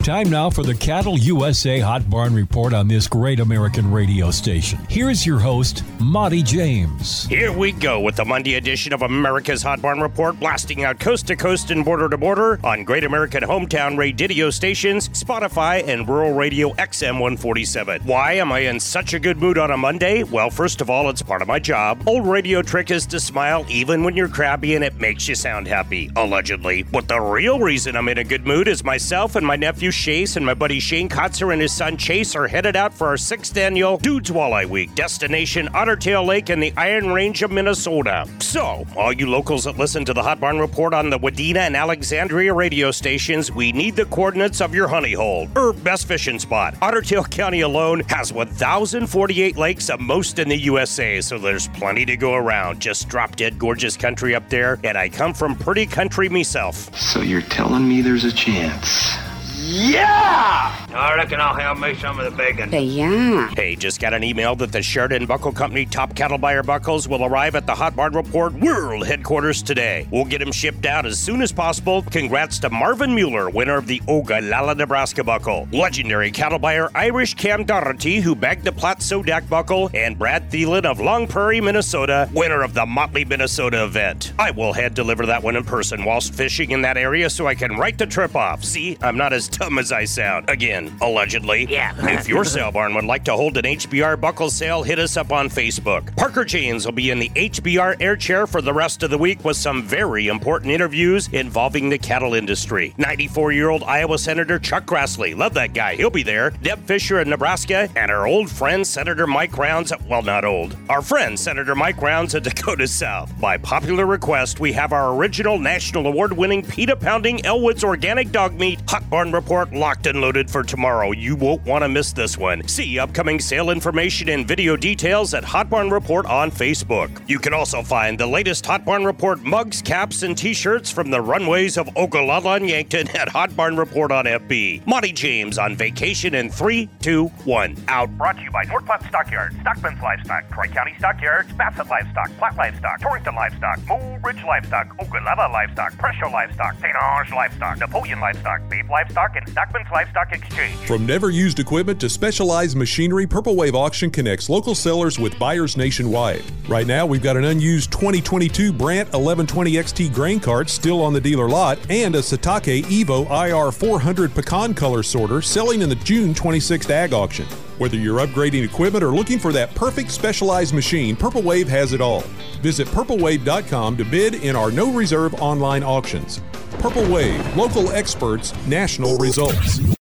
Time now for the Cattle USA Hot Barn Report on this great American radio station. Here's your host, Monty James. Here we go with the Monday edition of America's Hot Barn Report, blasting out coast to coast and border to border on Great American Hometown radio stations, Spotify, and Rural Radio XM 147. Why am I in such a good mood on a Monday? Well, first of all, it's part of my job. Old radio trick is to smile even when you're crabby and it makes you sound happy, allegedly. But the real reason I'm in a good mood is myself and my nephew Chase and my buddy Shane Kotzer and his son Chase are headed out for our 6th annual Dudes Walleye Week, destination Ottertail Lake in the Iron Range of Minnesota. So, all you locals that listen to the Hot Barn Report on the Wadena and Alexandria radio stations, we need the coordinates of your honey hole, or best fishing spot. Ottertail County alone has 1,048 lakes, the most in the USA, so there's plenty to go around. Just drop dead gorgeous country up there, and I come from pretty country myself. So you're telling me there's a chance? Yeah! I reckon I'll have me some of the bacon. Yeah. Hey, just got an email that the Sheridan Buckle Company top cattle buyer buckles will arrive at the Hot Barn Report World Headquarters today. We'll get them shipped out as soon as possible. Congrats to Marvin Mueller, winner of the Ogallala, Nebraska buckle. Legendary cattle buyer Irish Cam Doherty, who bagged the Platte Sodak buckle, and Brad Thielen of Long Prairie, Minnesota, winner of the Motley, Minnesota event. I will hand deliver that one in person whilst fishing in that area so I can write the trip off. See, I'm not as dumb as I sound. Again, allegedly. Yeah. If your sale barn would like to hold an HBR buckle sale, hit us up on Facebook. Parker James will be in the HBR air chair for the rest of the week with some very important interviews involving the cattle industry. 94-year-old Iowa Senator Chuck Grassley, love that guy, he'll be there. Deb Fisher in Nebraska, and our old friend Senator Mike Rounds, well, not old, our friend Senator Mike Rounds of Dakota South. By popular request, we have our original national award-winning PETA-pounding Elwood's organic dog meat Hot Barn Report locked and loaded for tomorrow. You won't want to miss this one. See upcoming sale information and video details at Hot Barn Report on Facebook. You can also find the latest Hot Barn Report mugs, caps, and t-shirts from the runways of Ogallala and Yankton at Hot Barn Report on FB. Monty James on vacation in 3, 2, 1. Out. Brought to you by North Platte Stockyards, Stockman's Livestock, Tri-County Stockyards, Bassett Livestock, Platte Livestock, Torrington Livestock, Mole Ridge Livestock, Ogallala Livestock, Presho Livestock, St. Ange Livestock, Napoleon Livestock, Babe Livestock, and Stockman's Livestock Exchange. From never-used equipment to specialized machinery, Purple Wave Auction connects local sellers with buyers nationwide. Right now, we've got an unused 2022 Brandt 1120 XT grain cart still on the dealer lot and a Satake Evo IR 400 pecan color sorter selling in the June 26th ag auction. Whether you're upgrading equipment or looking for that perfect specialized machine, Purple Wave has it all. Visit purplewave.com to bid in our no-reserve online auctions. Purple Wave, local experts, national results.